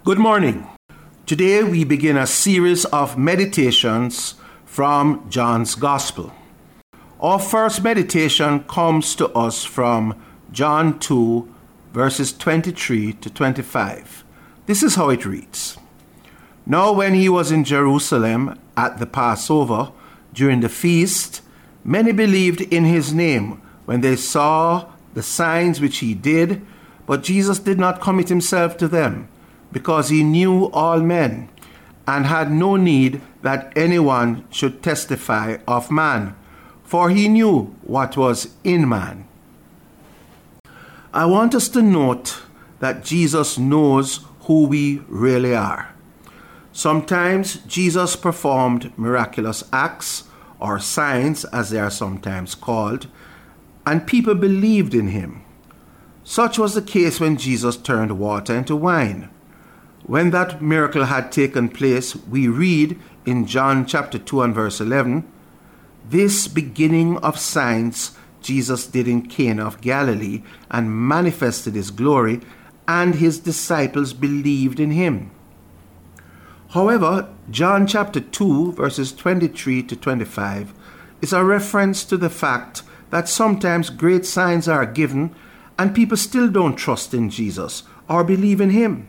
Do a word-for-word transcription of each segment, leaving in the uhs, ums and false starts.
Good morning. Today we begin a series of meditations from John's Gospel. Our first meditation comes to us from John two, verses twenty-three to twenty-five. This is how it reads. Now when he was in Jerusalem at the Passover, during the feast, many believed in his name when they saw the signs which he did, but Jesus did not commit himself to them, because he knew all men, and had no need that anyone should testify of man, for he knew what was in man. I want us to note that Jesus knows who we really are. Sometimes Jesus performed miraculous acts, or signs as they are sometimes called, and people believed in him. Such was the case when Jesus turned water into wine. When that miracle had taken place, we read in John chapter two and verse eleven, this beginning of signs Jesus did in Cana of Galilee and manifested his glory, and his disciples believed in him. However, John chapter two verses twenty-three to twenty-five is a reference to the fact that sometimes great signs are given and people still don't trust in Jesus or believe in him.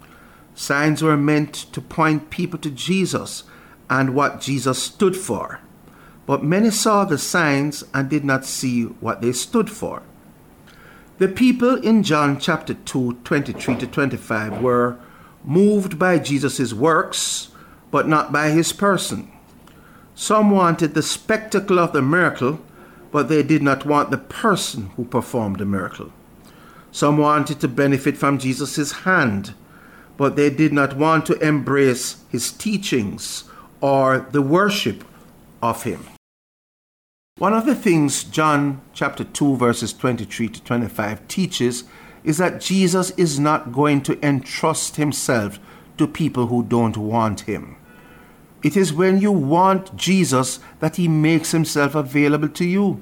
Signs were meant to point people to Jesus and what Jesus stood for. But many saw the signs and did not see what they stood for. The people in John chapter two, twenty-three to twenty-five were moved by Jesus' works, but not by his person. Some wanted the spectacle of the miracle, but they did not want the person who performed the miracle. Some wanted to benefit from Jesus' hand, but they did not want to embrace his teachings or the worship of him. One of the things John chapter two verses twenty-three to twenty-five teaches is that Jesus is not going to entrust himself to people who don't want him. It is when you want Jesus that he makes himself available to you.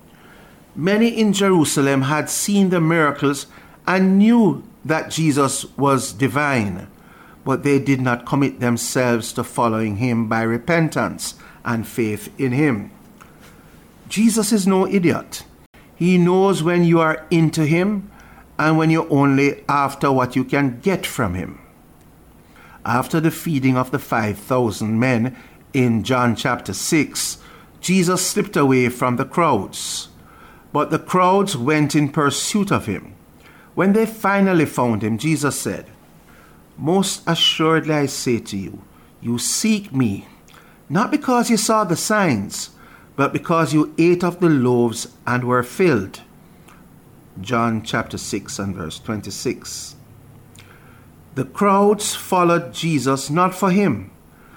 Many in Jerusalem had seen the miracles and knew that Jesus was divine, but they did not commit themselves to following him by repentance and faith in him. Jesus is no idiot. He knows when you are into him and when you're only after what you can get from him. After the feeding of the five thousand men in John chapter six, Jesus slipped away from the crowds, but the crowds went in pursuit of him. When they finally found him, Jesus said, most assuredly I say to you, you seek me, not because you saw the signs, but because you ate of the loaves and were filled. John chapter six and verse twenty-six. The crowds followed Jesus not for him,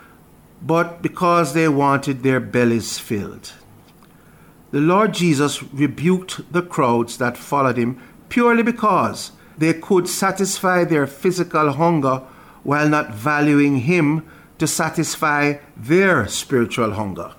but because they wanted their bellies filled. The Lord Jesus rebuked the crowds that followed him purely because they could satisfy their physical hunger while not valuing him to satisfy their spiritual hunger.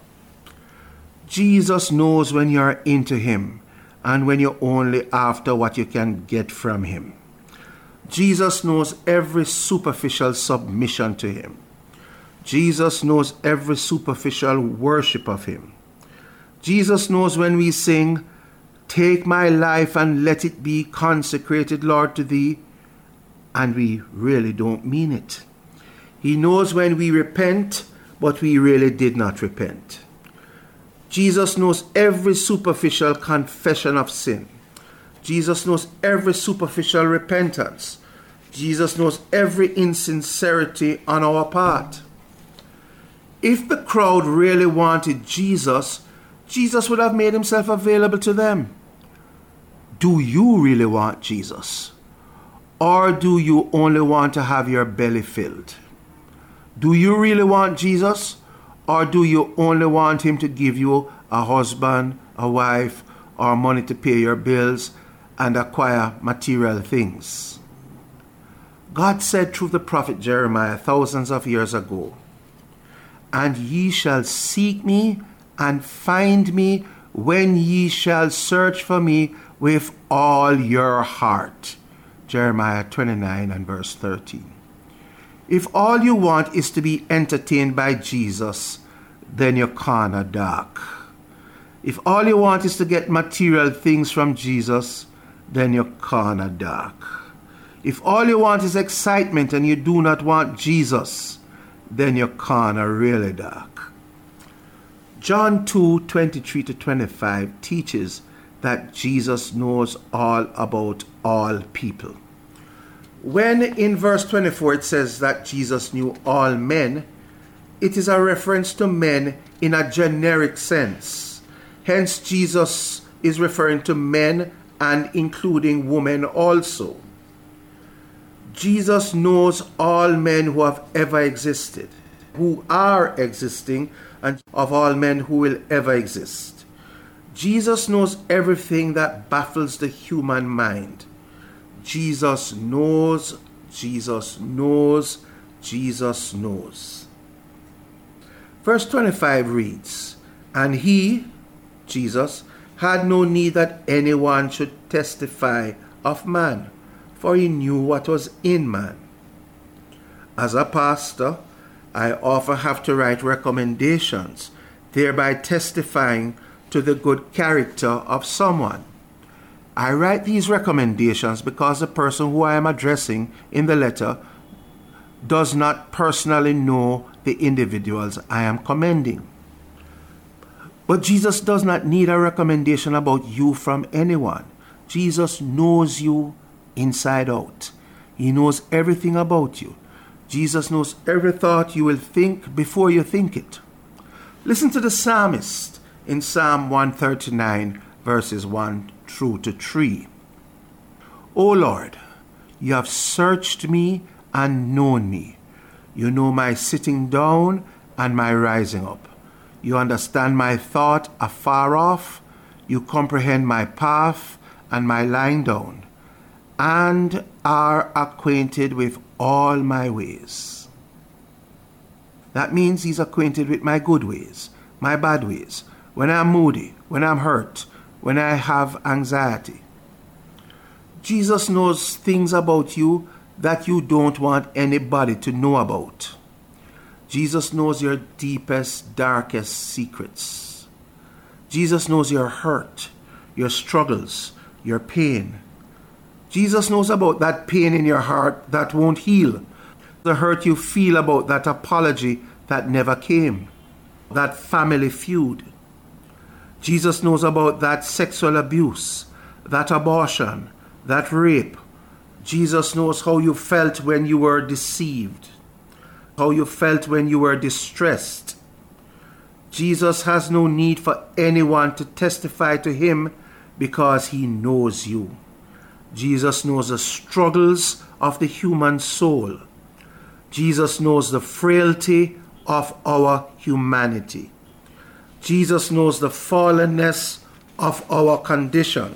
Jesus knows when you're into him and when you're only after what you can get from him. Jesus knows every superficial submission to him. Jesus knows every superficial worship of him. Jesus knows when we sing, take my life and let it be consecrated, Lord, to thee, and we really don't mean it. He knows when we repent, but we really did not repent. Jesus knows every superficial confession of sin. Jesus knows every superficial repentance. Jesus knows every insincerity on our part. If the crowd really wanted Jesus, Jesus would have made himself available to them. Do you really want Jesus? Or do you only want to have your belly filled? Do you really want Jesus? Or do you only want him to give you a husband, a wife, or money to pay your bills and acquire material things? God said through the prophet Jeremiah thousands of years ago, and ye shall seek me and find me when ye shall search for me with all your heart. Jeremiah twenty-nine and verse thirteen. If all you want is to be entertained by Jesus, then you're kinda dark. If all you want is to get material things from Jesus, then you're kinda dark. If all you want is excitement and you do not want Jesus, then you're kinda really dark. John two, twenty-three to twenty-five teaches that Jesus knows all about all people. When in verse twenty-four it says that Jesus knew all men, it is a reference to men in a generic sense. Hence, Jesus is referring to men and including women also. Jesus knows all men who have ever existed, who are existing, and of all men who will ever exist. Jesus knows everything that baffles the human mind. Jesus knows, Jesus knows, Jesus knows. Verse twenty-five reads, "And he," Jesus, "had no need that anyone should testify of man, for he knew what was in man." As a pastor, I often have to write recommendations, thereby testifying to the good character of someone. I write these recommendations because the person who I am addressing in the letter does not personally know the individuals I am commending. But Jesus does not need a recommendation about you from anyone. Jesus knows you inside out. He knows everything about you. Jesus knows every thought you will think before you think it. Listen to the psalmist in Psalm one thirty-nine, verses one through to three. "O Lord, you have searched me and known me. You know my sitting down and my rising up. You understand my thought afar off. You comprehend my path and my lying down, and are acquainted with all my ways." That means he's acquainted with my good ways, my bad ways, when I'm moody, when I'm hurt, when I have anxiety. Jesus knows things about you that you don't want anybody to know about. Jesus knows your deepest, darkest secrets. Jesus knows your hurt, your struggles, your pain. Jesus knows about that pain in your heart that won't heal, the hurt you feel about that apology that never came, that family feud. Jesus knows about that sexual abuse, that abortion, that rape. Jesus knows how you felt when you were deceived, how you felt when you were distressed. Jesus has no need for anyone to testify to him because he knows you. Jesus knows the struggles of the human soul. Jesus knows the frailty of our humanity. Jesus knows the fallenness of our condition.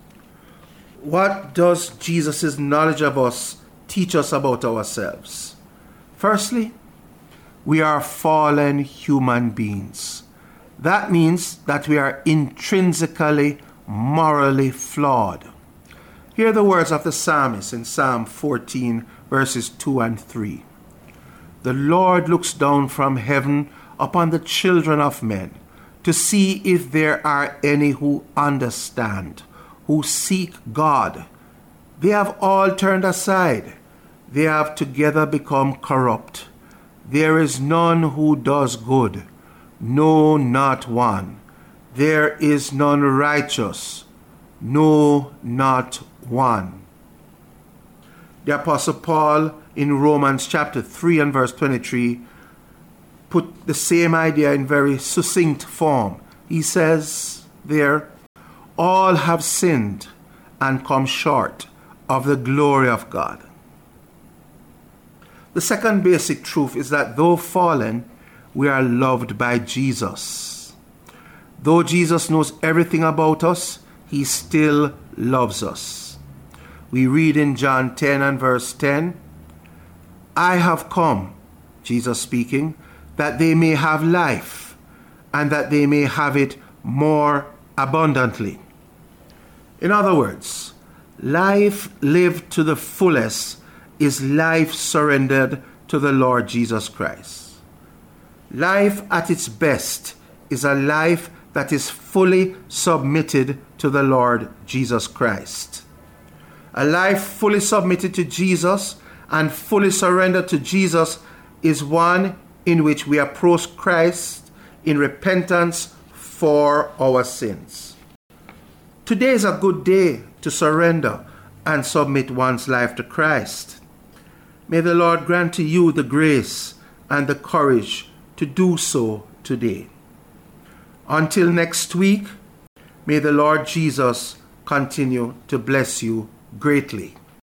What does Jesus' knowledge of us teach us about ourselves? Firstly, we are fallen human beings. That means that we are intrinsically, morally flawed. Hear the words of the psalmist in Psalm fourteen, verses two and three. "The Lord looks down from heaven upon the children of men to see if there are any who understand, who seek God. They have all turned aside. They have together become corrupt. There is none who does good, no, not one. There is none righteous, no, not one." The Apostle Paul in Romans chapter three and verse twenty-three put the same idea in very succinct form. He says there, "All have sinned and come short of the glory of God." The second basic truth is that though fallen, we are loved by Jesus. Though Jesus knows everything about us, he still loves us. We read in John ten and verse ten, "I have come," Jesus speaking, "that they may have life, and that they may have it more abundantly." In other words, life lived to the fullest is life surrendered to the Lord Jesus Christ. Life at its best is a life that is fully submitted to the Lord Jesus Christ. A life fully submitted to Jesus and fully surrendered to Jesus is one in which we approach Christ in repentance for our sins. Today is a good day to surrender and submit one's life to Christ. May the Lord grant to you the grace and the courage to do so today. Until next week, may the Lord Jesus continue to bless you greatly.